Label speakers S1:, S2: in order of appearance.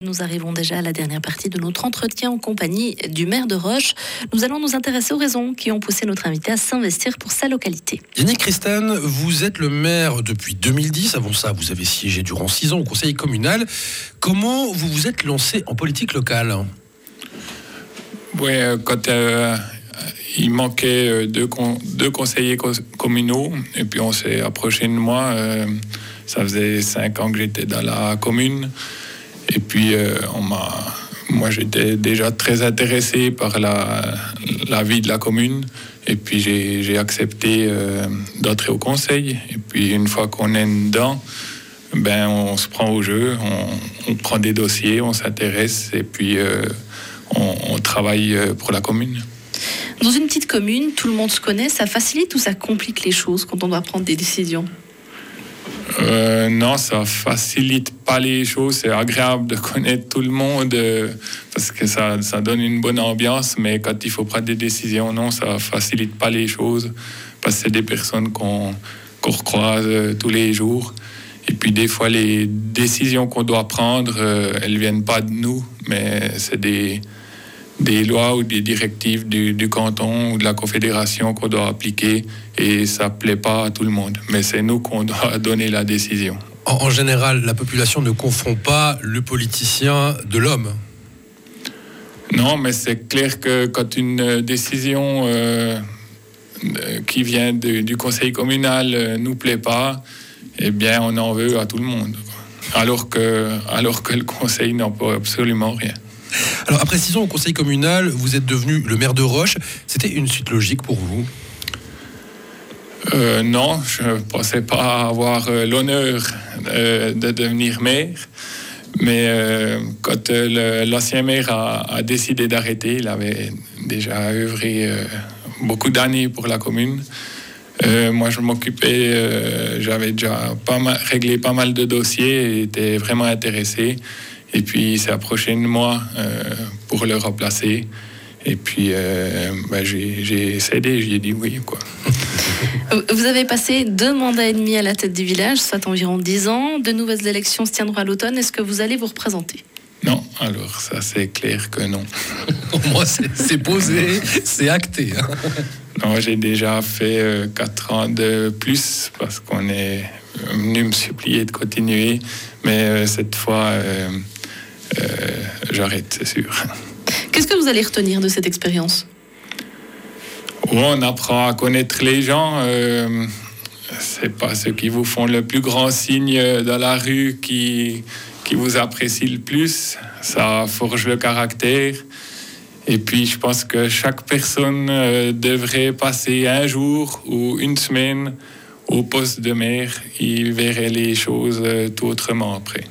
S1: Nous arrivons déjà à la dernière partie de notre entretien en compagnie du maire de Roche. Nous allons nous intéresser aux raisons qui ont poussé notre invité à s'investir pour sa localité.
S2: Yannick Christen, vous êtes le maire depuis 2010. Avant ça, vous avez siégé durant 6 ans au conseil communal. Comment vous vous êtes lancé en politique locale ?
S3: Oui, quand il manquait deux conseillers communaux, et puis on s'est approché de moi. Ça faisait 5 ans que j'étais dans la commune. Et puis, moi, j'étais déjà très intéressé par la vie de la commune. Et puis, j'ai accepté d'entrer au conseil. Et puis, une fois qu'on est dedans, on se prend au jeu, on prend des dossiers, on s'intéresse et puis on travaille pour la commune.
S1: Dans une petite commune, tout le monde se connaît. Ça facilite ou ça complique les choses quand on doit prendre des décisions ?
S3: Non, ça facilite pas les choses. C'est agréable de connaître tout le monde parce que ça donne une bonne ambiance. Mais quand il faut prendre des décisions, non, ça facilite pas les choses parce que c'est des personnes qu'on recroise tous les jours. Et puis des fois, les décisions qu'on doit prendre, elles viennent pas de nous, mais c'est des lois ou des directives du canton ou de la confédération qu'on doit appliquer et ça plaît pas à tout le monde. Mais c'est nous qu'on doit donner la décision.
S2: En général, la population ne confond pas le politicien de l'homme.
S3: Non, mais c'est clair que quand une décision qui vient du conseil communal nous plaît pas, eh bien on en veut à tout le monde. Alors que le conseil n'en peut absolument rien.
S2: Alors, après 6 ans au conseil communal, vous êtes devenu le maire de Roche. C'était une suite logique pour vous ?
S3: Non, je ne pensais pas avoir l'honneur de devenir maire. Mais quand l'ancien maire a décidé d'arrêter, il avait déjà œuvré beaucoup d'années pour la commune. Moi, je m'occupais, j'avais déjà réglé pas mal de dossiers et étais vraiment intéressé. Et puis, il s'est approché de moi pour le remplacer. Et puis, j'ai cédé, j'ai dit oui, quoi.
S1: Vous avez passé 2 mandats et demi à la tête du village, soit environ 10 ans. De nouvelles élections se tiendront à l'automne. Est-ce que vous allez vous représenter ?
S3: Non, alors ça, c'est clair que non.
S2: Moi, c'est posé, c'est acté.
S3: Non, j'ai déjà fait 4 ans de plus parce qu'on est venu me supplier de continuer. Mais cette fois, j'arrête, c'est sûr.
S1: Qu'est-ce que vous allez retenir de cette expérience ?
S3: On apprend à connaître les gens. C'est pas ceux qui vous font le plus grand signe dans la rue qui vous apprécient le plus. Ça forge le caractère. Et puis, je pense que chaque personne devrait passer un jour ou une semaine au poste de maire. Il verrait les choses tout autrement après.